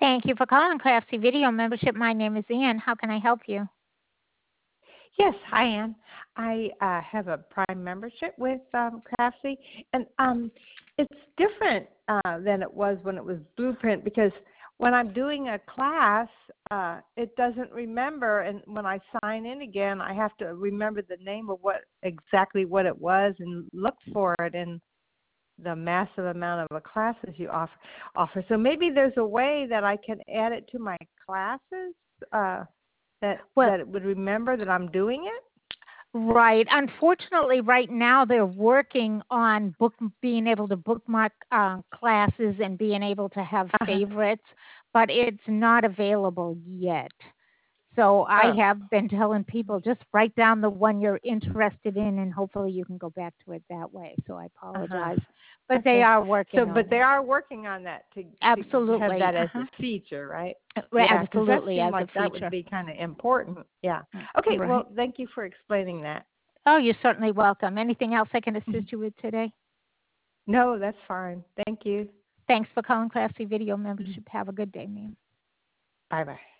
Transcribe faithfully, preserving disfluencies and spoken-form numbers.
Thank you for calling Craftsy Video Membership. My name is Ann. How can I help you? Yes, hi Ann. I uh, have a Prime membership with um, Craftsy, and um, it's different uh, than it was when it was Blueprint because when I'm doing a class, uh, it doesn't remember, and when I sign in again, I have to remember the name of what exactly what it was and look for it in the massive amount of classes you offer. offer. So maybe there's a way that I can add it to my classes. Uh, that Well, that it would remember that I'm doing it? right. Unfortunately, right now they're working on book being able to bookmark uh, classes and being able to have Uh-huh. favorites, but it's not available yet. So I Oh. have been telling people just write down the one you're interested in, and hopefully you can go back to it that way. So I Uh-huh. apologize, but they Okay. are So, working but on they it. are working on that to to have Absolutely. that Uh as huh. a feature, right? Yeah, because that Absolutely, seemed as a like that would feature. be kind of important. Yeah. Mm, Okay. right. Well, thank you for explaining that. Oh, you're certainly welcome. Anything else I can Mhm. assist you with today? No, that's fine. Thank you. Thanks for calling Classy Video Mhm. Membership. Have a good day, ma'am. Bye bye.